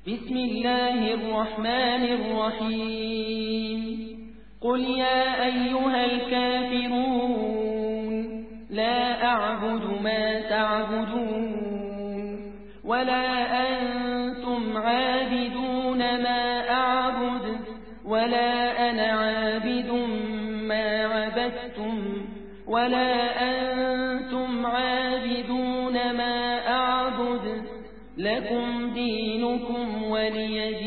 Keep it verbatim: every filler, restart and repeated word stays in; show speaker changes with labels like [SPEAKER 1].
[SPEAKER 1] بسم الله الرحمن الرحيم قل يا أيها الكافرون لا أعبد ما تعبدون ولا أنتم عابدون ما أعبد ولا أنا عابد ما عبدتم ولا أنتم عابدون ما أعبد لكم دينكم ولي دين.